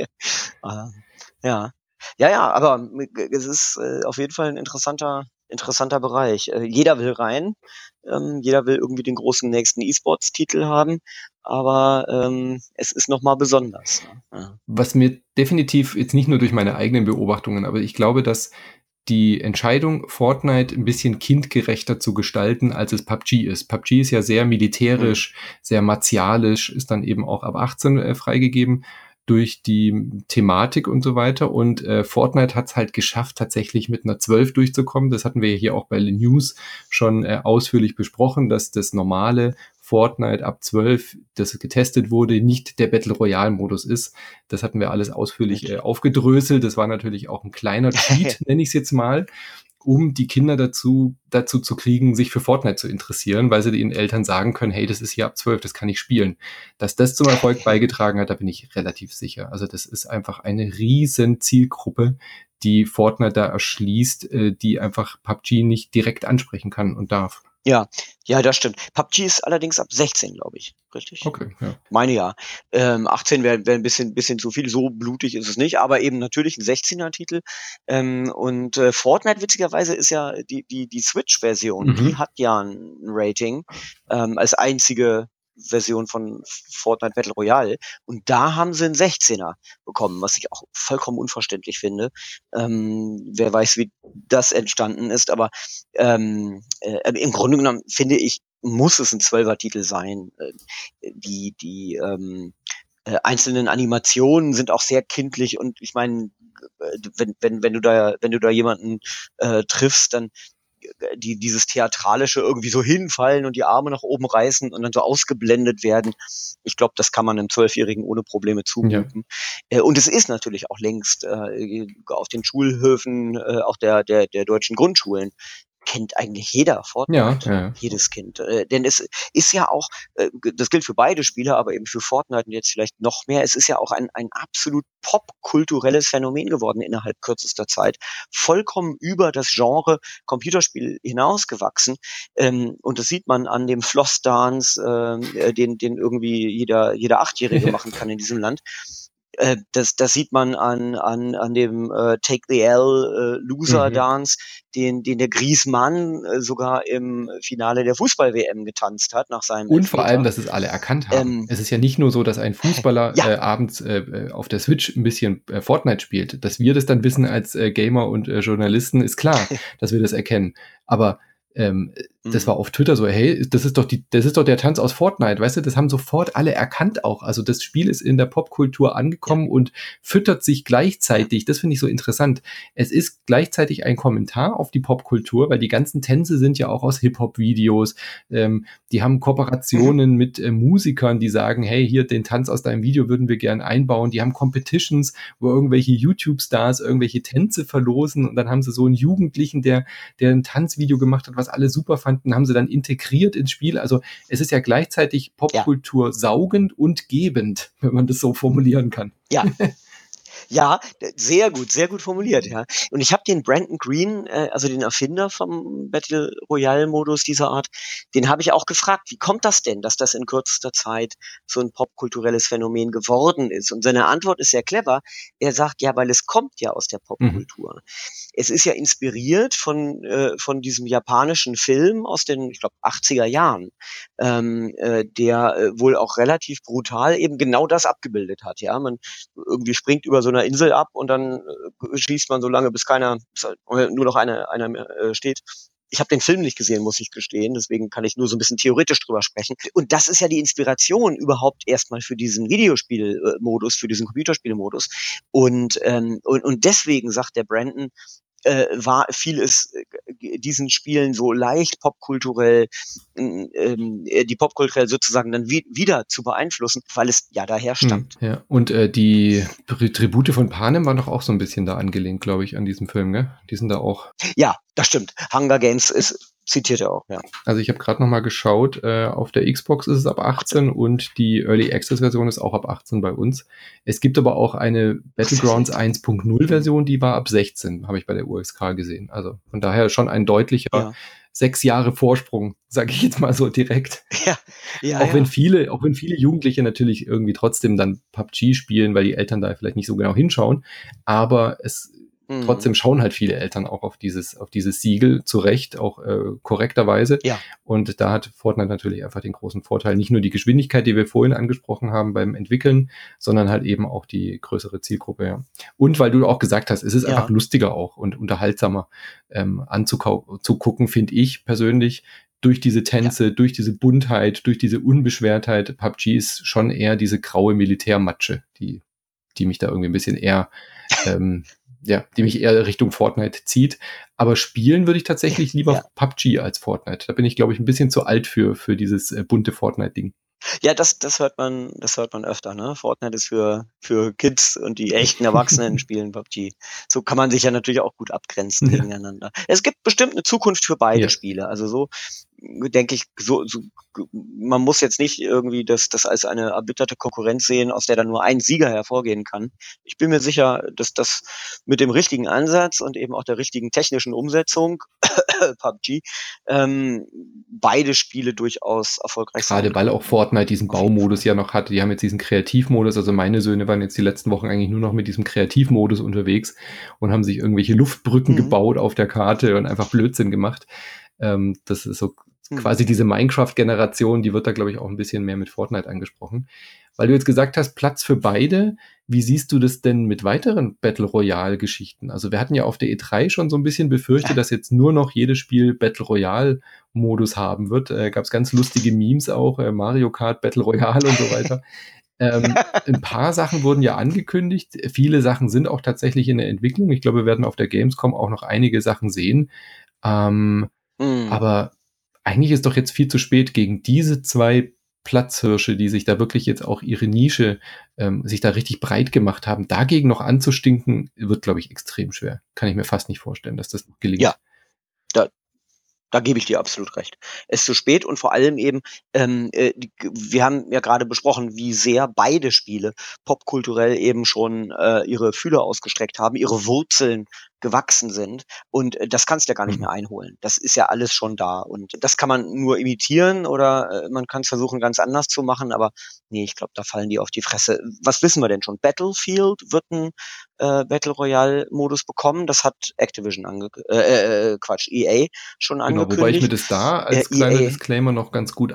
Ja, aber es ist auf jeden Fall ein interessanter Bereich. Jeder will rein, jeder will irgendwie den großen nächsten E-Sports-Titel haben, aber es ist nochmal besonders. Ja. Was mir definitiv jetzt nicht nur durch meine eigenen Beobachtungen, aber ich glaube, dass die Entscheidung, Fortnite ein bisschen kindgerechter zu gestalten, als es PUBG ist. PUBG ist ja sehr militärisch, sehr martialisch, ist dann eben auch ab 18 freigegeben durch die Thematik und so weiter. Und Fortnite hat es halt geschafft, tatsächlich mit einer 12 durchzukommen. Das hatten wir hier auch bei den News schon ausführlich besprochen, dass das normale Fortnite ab 12, das getestet wurde, nicht der Battle Royale Modus ist. Das hatten wir alles ausführlich aufgedröselt. Das war natürlich auch ein kleiner Cheat, nenne ich es jetzt mal, um die Kinder dazu zu kriegen, sich für Fortnite zu interessieren, weil sie ihren Eltern sagen können, hey, das ist hier ab 12, das kann ich spielen. Dass das zum Erfolg beigetragen hat, da bin ich relativ sicher. Also das ist einfach eine riesen Zielgruppe, die Fortnite da erschließt, die einfach PUBG nicht direkt ansprechen kann und darf. Ja, das stimmt. PUBG ist allerdings ab 16, glaube ich. Richtig? Okay, ja. Meine ja. 18 wäre ein bisschen zu viel, so blutig ist es nicht, aber eben natürlich ein 16er-Titel. Und Fortnite, witzigerweise, ist ja die Switch-Version, die hat ja ein Rating als einzige Version von Fortnite Battle Royale. Und da haben sie einen 16er bekommen, was ich auch vollkommen unverständlich finde. Wer weiß, wie das entstanden ist, aber im Grunde genommen finde ich, muss es ein 12er-Titel sein. Die einzelnen Animationen sind auch sehr kindlich und ich meine, wenn du da jemanden triffst, dann dieses Theatralische irgendwie so hinfallen und die Arme nach oben reißen und dann so ausgeblendet werden. Ich glaube, das kann man einem 12-Jährigen ohne Probleme zumuten. Ja. Und es ist natürlich auch längst auf den Schulhöfen auch der deutschen Grundschulen kennt eigentlich jeder Ja, Fortnite. ja, ja. Jedes Kind. Denn es ist ja auch, das gilt für beide Spiele, aber eben für Fortnite und jetzt vielleicht noch mehr, es ist ja auch ein absolut popkulturelles Phänomen geworden innerhalb kürzester Zeit. Vollkommen über das Genre Computerspiel hinausgewachsen. Und das sieht man an dem Floss-Dance, den irgendwie jeder Achtjährige machen kann in diesem Land. Das sieht man an dem Take the L Loser Dance, den der Griezmann sogar im Finale der Fußball-WM getanzt hat nach seinem Und vor allem, Elfmeter. dass es alle erkannt haben. Ähm, Es ist ja nicht nur so, dass ein Fußballer ja, abends auf der Switch ein bisschen Fortnite spielt. Dass wir das dann wissen als Gamer und Journalisten, ist klar, dass wir das erkennen. Aber das war auf Twitter so, hey, das ist doch der Tanz aus Fortnite, weißt du, das haben sofort alle erkannt auch. Also das Spiel ist in der Popkultur angekommen und füttert sich gleichzeitig, das finde ich so interessant. Es ist gleichzeitig ein Kommentar auf die Popkultur, weil die ganzen Tänze sind ja auch aus Hip-Hop-Videos. Die haben Kooperationen mit Musikern, die sagen, hey, hier den Tanz aus deinem Video würden wir gern einbauen. Die haben Competitions, wo irgendwelche YouTube-Stars irgendwelche Tänze verlosen und dann haben sie so einen Jugendlichen, der ein Tanzvideo gemacht hat, was alle super fanden, haben sie dann integriert ins Spiel. Also es ist ja gleichzeitig Popkultur saugend und gebend, wenn man das so formulieren kann. Ja. Ja, sehr gut formuliert, ja. Und ich habe den Brandon Green, also den Erfinder vom Battle Royale Modus dieser Art, den habe ich auch gefragt, wie kommt das denn, dass das in kürzester Zeit so ein popkulturelles Phänomen geworden ist? Und seine Antwort ist sehr clever. Er sagt, ja, weil es kommt ja aus der Popkultur. Es ist ja inspiriert von diesem japanischen Film aus den, ich glaube, 80er Jahren, der wohl auch relativ brutal eben genau das abgebildet hat. Ja, man irgendwie springt über so einer Insel ab und dann schießt man so lange, bis nur noch einer steht. Ich habe den Film nicht gesehen, muss ich gestehen, deswegen kann ich nur so ein bisschen theoretisch drüber sprechen. Und das ist ja die Inspiration überhaupt erstmal für diesen Videospielmodus, für diesen Computerspielmodus. Und deswegen sagt der Brandon, fiel es diesen Spielen so leicht popkulturell, die popkulturell sozusagen dann wieder zu beeinflussen, weil es ja daher stammt. Ja, und die Tribute von Panem waren doch auch so ein bisschen da angelehnt, glaube ich, an diesem Film, gell? Die sind da auch. Ja, das stimmt. Hunger Games zitiert er auch, ja. Also ich habe gerade noch mal geschaut, auf der Xbox ist es ab 18 und die Early Access Version ist auch ab 18 bei uns. Es gibt aber auch eine Battlegrounds 1.0 Version, die war ab 16, habe ich bei der USK gesehen. Also von daher schon ein deutlicher 6 Jahre Vorsprung, sage ich jetzt mal so direkt. Auch wenn viele Jugendliche natürlich irgendwie trotzdem dann PUBG spielen, weil die Eltern da vielleicht nicht so genau hinschauen, aber trotzdem schauen halt viele Eltern auch auf dieses Siegel, zu Recht, auch korrekterweise. Ja. Und da hat Fortnite natürlich einfach den großen Vorteil, nicht nur die Geschwindigkeit, die wir vorhin angesprochen haben beim Entwickeln, sondern halt eben auch die größere Zielgruppe. Ja. Und weil du auch gesagt hast, es ist einfach lustiger auch und unterhaltsamer anzugucken, finde ich persönlich, durch diese Tänze, durch diese Buntheit, durch diese Unbeschwertheit. PUBG ist schon eher diese graue Militärmatsche, die mich da irgendwie ein bisschen eher die mich eher Richtung Fortnite zieht. Aber spielen würde ich tatsächlich lieber PUBG als Fortnite. Da bin ich, glaube ich, ein bisschen zu alt für dieses bunte Fortnite-Ding. Ja, das hört man öfter, ne? Fortnite ist für Kids und die echten Erwachsenen spielen PUBG. So kann man sich ja natürlich auch gut abgrenzen gegeneinander. Es gibt bestimmt eine Zukunft für beide Spiele. Also so denke ich, man muss jetzt nicht irgendwie das als eine erbitterte Konkurrenz sehen, aus der dann nur ein Sieger hervorgehen kann. Ich bin mir sicher, dass das mit dem richtigen Ansatz und eben auch der richtigen technischen Umsetzung PUBG beide Spiele durchaus erfolgreich sind. Gerade weil auch Fortnite diesen Baumodus ja noch hatte. Die haben jetzt diesen Kreativmodus, also meine Söhne waren jetzt die letzten Wochen eigentlich nur noch mit diesem Kreativmodus unterwegs und haben sich irgendwelche Luftbrücken gebaut auf der Karte und einfach Blödsinn gemacht. Das ist so quasi diese Minecraft-Generation, die wird da, glaube ich, auch ein bisschen mehr mit Fortnite angesprochen. Weil du jetzt gesagt hast, Platz für beide. Wie siehst du das denn mit weiteren Battle Royale-Geschichten? Also wir hatten ja auf der E3 schon so ein bisschen befürchtet, dass jetzt nur noch jedes Spiel Battle Royale-Modus haben wird. Gab es ganz lustige Memes auch, Mario Kart, Battle Royale und so weiter. Ein paar Sachen wurden ja angekündigt. Viele Sachen sind auch tatsächlich in der Entwicklung. Ich glaube, wir werden auf der Gamescom auch noch einige Sachen sehen. Aber eigentlich ist doch jetzt viel zu spät gegen diese zwei Platzhirsche, die sich da wirklich jetzt auch ihre Nische sich da richtig breit gemacht haben, dagegen noch anzustinken, wird, glaube ich, extrem schwer. Kann ich mir fast nicht vorstellen, dass das noch gelingt. Ja, Da gebe ich dir absolut recht. Es ist zu spät und vor allem eben, wir haben ja gerade besprochen, wie sehr beide Spiele popkulturell eben schon ihre Fühler ausgestreckt haben, ihre Wurzeln gewachsen sind und das kannst du ja gar nicht mehr einholen. Das ist ja alles schon da und das kann man nur imitieren oder man kann es versuchen, ganz anders zu machen, aber nee, ich glaube, da fallen die auf die Fresse. Was wissen wir denn schon? Battlefield wird ein Battle Royale Modus bekommen. Das hat Activision EA schon Genau, wobei ich mir angekündigt. das da als kleiner EA. Disclaimer noch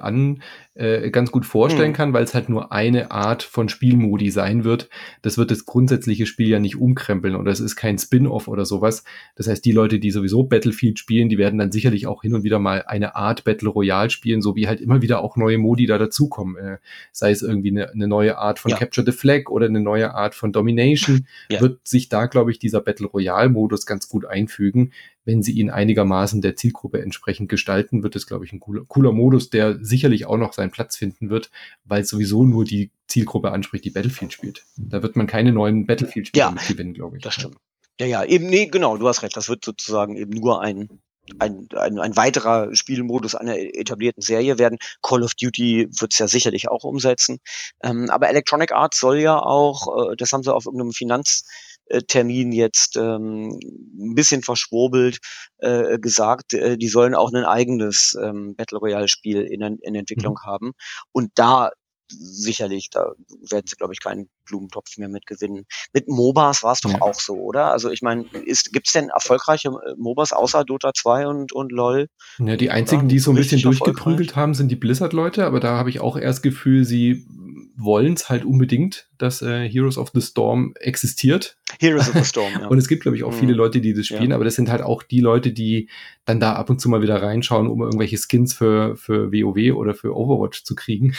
ganz gut vorstellen kann, weil es halt nur eine Art von Spielmodi sein wird. Das wird das grundsätzliche Spiel ja nicht umkrempeln oder es ist kein Spin-off oder sowas. Das heißt, die Leute, die sowieso Battlefield spielen, die werden dann sicherlich auch hin und wieder mal eine Art Battle Royale spielen, so wie halt immer wieder auch neue Modi da dazukommen. Sei es irgendwie eine neue Art von Capture the Flag oder eine neue Art von Domination, wird sich da, glaube ich, dieser Battle Royale Modus ganz gut einfügen. Wenn sie ihn einigermaßen der Zielgruppe entsprechend gestalten, wird es, glaube ich, ein cooler Modus, der sicherlich auch noch seinen Platz finden wird, weil es sowieso nur die Zielgruppe anspricht, die Battlefield spielt. Da wird man keine neuen Battlefield-Spieler mitgewinnen, glaube ich. Das stimmt. Ja, eben, nee, genau, du hast recht. Das wird sozusagen eben nur ein weiterer Spielmodus einer etablierten Serie werden. Call of Duty wird es ja sicherlich auch umsetzen. Aber Electronic Arts soll ja auch, das haben sie auf irgendeinem Finanztermin jetzt ein bisschen verschwurbelt gesagt, die sollen auch ein eigenes Battle Royale Spiel in Entwicklung haben. Und da sicherlich, da werden sie, glaube ich, keinen Blumentopf mehr mit gewinnen. Mit MOBAs war es doch auch so, oder? Also ich meine, gibt's denn erfolgreiche MOBAs außer Dota 2 und LoL? Ja, die einzigen, die so ein bisschen durchgeprügelt haben, sind die Blizzard-Leute, aber da habe ich auch erst Gefühl, sie wollen es halt unbedingt, dass Heroes of the Storm existiert. Heroes of the Storm, ja. Und es gibt, glaube ich, auch viele Leute, die das spielen, aber das sind halt auch die Leute, die dann da ab und zu mal wieder reinschauen, um irgendwelche Skins für WoW oder für Overwatch zu kriegen.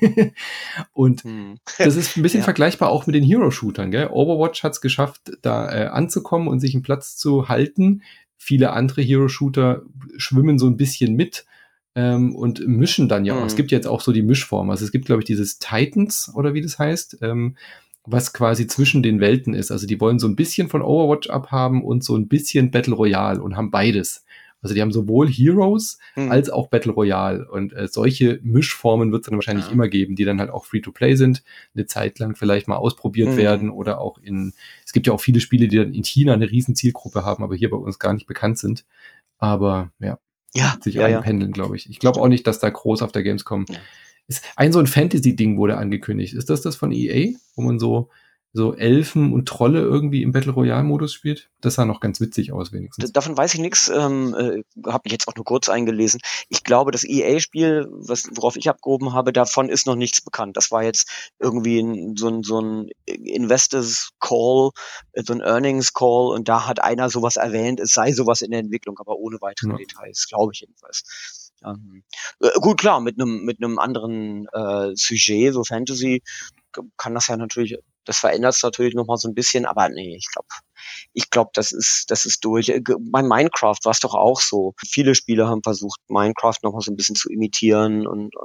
Und das ist ein bisschen vergleichbar auch mit den Hero-Shootern, gell? Overwatch hat es geschafft, da anzukommen und sich einen Platz zu halten. Viele andere Hero-Shooter schwimmen so ein bisschen mit und mischen dann ja auch. Es gibt jetzt auch so die Mischform. Also es gibt, glaube ich, dieses Titans oder wie das heißt, was quasi zwischen den Welten ist. Also die wollen so ein bisschen von Overwatch abhaben und so ein bisschen Battle Royale und haben beides. Also die haben sowohl Heroes als auch Battle Royale. Und solche Mischformen wird es dann wahrscheinlich immer geben, die dann halt auch Free-to-Play sind, eine Zeit lang vielleicht mal ausprobiert werden oder auch es gibt ja auch viele Spiele, die dann in China eine riesen Zielgruppe haben, aber hier bei uns gar nicht bekannt sind. Aber wird sich einpendeln, glaube ich. Ich glaube auch nicht, dass da groß auf der Gamescom ist. So ein Fantasy-Ding wurde angekündigt. Ist das von EA, wo man so Elfen und Trolle irgendwie im Battle Royale-Modus spielt? Das sah noch ganz witzig aus, wenigstens. Davon weiß ich nichts, habe mich jetzt auch nur kurz eingelesen. Ich glaube, das EA-Spiel, worauf ich abgehoben habe, davon ist noch nichts bekannt. Das war jetzt irgendwie so ein Investors-Call, so ein Earnings-Call und da hat einer sowas erwähnt, es sei sowas in der Entwicklung, aber ohne weitere Details, glaube ich jedenfalls. Gut, klar, mit einem anderen Sujet, so Fantasy, kann das ja natürlich, das verändert es natürlich nochmal so ein bisschen, aber nee, ich glaube, das ist durch. Bei Minecraft war es doch auch so. Viele Spieler haben versucht, Minecraft nochmal so ein bisschen zu imitieren und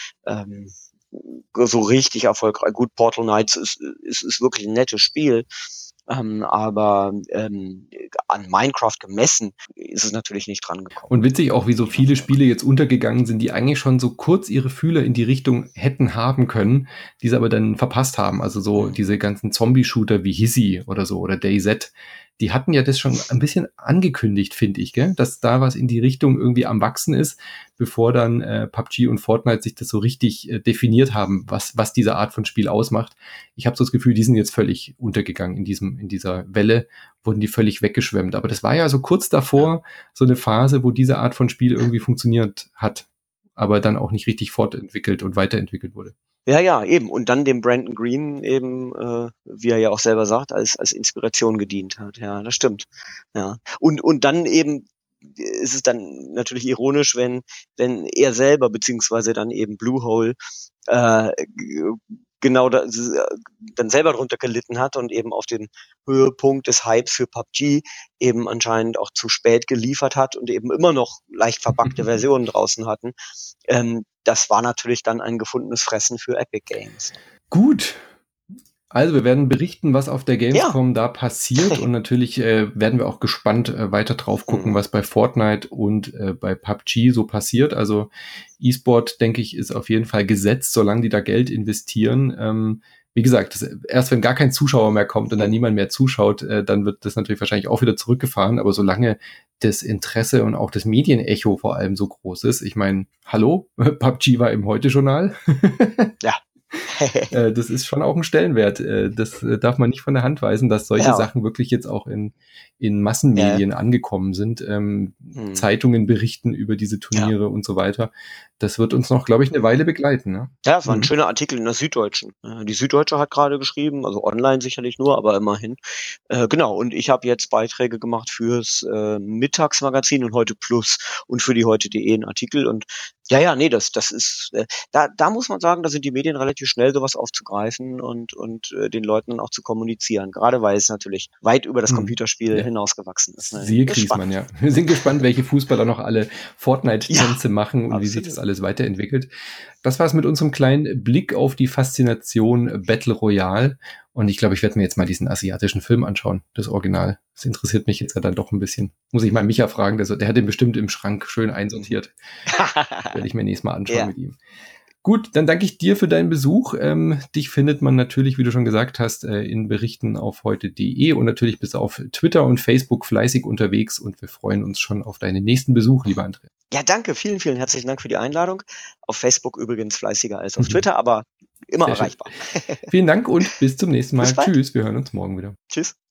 so richtig erfolgreich. Gut, Portal Knights ist wirklich ein nettes Spiel. Aber an Minecraft gemessen ist es natürlich nicht dran gekommen. Und witzig auch, wie so viele Spiele jetzt untergegangen sind, die eigentlich schon so kurz ihre Fühler in die Richtung hätten haben können, die sie aber dann verpasst haben. Also so diese ganzen Zombie-Shooter wie Hizzy oder so oder DayZ, die hatten ja das schon ein bisschen angekündigt, finde ich, gell? Dass da was in die Richtung irgendwie am Wachsen ist, bevor dann PUBG und Fortnite sich das so richtig definiert haben, was diese Art von Spiel ausmacht. Ich habe so das Gefühl, die sind jetzt völlig untergegangen in dieser Welle, wurden die völlig weggeschwemmt. Aber das war ja so kurz davor so eine Phase, wo diese Art von Spiel irgendwie funktioniert hat, aber dann auch nicht richtig fortentwickelt und weiterentwickelt wurde. Ja, eben. Und dann dem Brandon Green eben, wie er ja auch selber sagt, als Inspiration gedient hat. Ja, das stimmt. Ja. Und dann eben ist es dann natürlich ironisch, wenn er selber, beziehungsweise dann eben Bluehole, genau dann selber drunter gelitten hat und eben auf den Höhepunkt des Hypes für PUBG eben anscheinend auch zu spät geliefert hat und eben immer noch leicht verbackte Versionen draußen hatten. Das war natürlich dann ein gefundenes Fressen für Epic Games. Gut. Also wir werden berichten, was auf der Gamescom da passiert und natürlich werden wir auch gespannt weiter drauf gucken, was bei Fortnite und bei PUBG so passiert. Also E-Sport, denke ich, ist auf jeden Fall gesetzt, solange die da Geld investieren. Wie gesagt, erst wenn gar kein Zuschauer mehr kommt und dann niemand mehr zuschaut, dann wird das natürlich wahrscheinlich auch wieder zurückgefahren. Aber solange das Interesse und auch das Medienecho vor allem so groß ist, ich meine, hallo, PUBG war im Heute-Journal. Ja. Das ist schon auch ein Stellenwert. Das darf man nicht von der Hand weisen, dass solche Sachen wirklich jetzt auch in Massenmedien angekommen sind. Zeitungen berichten über diese Turniere und so weiter. Das wird uns noch, glaube ich, eine Weile begleiten. Ne? Ja, das war ein schöner Artikel in der Süddeutschen. Die Süddeutsche hat gerade geschrieben, also online sicherlich nur, aber immerhin. Genau, und ich habe jetzt Beiträge gemacht fürs Mittagsmagazin und Heute Plus und für die Heute.de einen Artikel. Und das ist, da muss man sagen, da sind die Medien relativ schnell, sowas aufzugreifen und den Leuten dann auch zu kommunizieren. Gerade weil es natürlich weit über das Computerspiel hinausgewachsen ist. Ne? Siehe Griezmann, ja. Wir sind gespannt, welche Fußballer noch alle Fortnite-Tänze machen und wie sich das alles weiterentwickelt. Das war's mit unserem kleinen Blick auf die Faszination Battle Royale. Und ich glaube, ich werde mir jetzt mal diesen asiatischen Film anschauen, das Original. Das interessiert mich jetzt ja dann doch ein bisschen. Muss ich mal Micha fragen, der hat den bestimmt im Schrank schön einsortiert. Werde ich mir nächstes Mal anschauen mit ihm. Gut, dann danke ich dir für deinen Besuch. Dich findet man natürlich, wie du schon gesagt hast, in Berichten auf heute.de und natürlich bist du auf Twitter und Facebook fleißig unterwegs und wir freuen uns schon auf deinen nächsten Besuch, lieber Andreas. Ja, danke. Vielen, vielen herzlichen Dank für die Einladung. Auf Facebook übrigens fleißiger als auf Twitter, aber immer erreichbar. Vielen Dank und bis zum nächsten Mal. Tschüss, wir hören uns morgen wieder. Tschüss.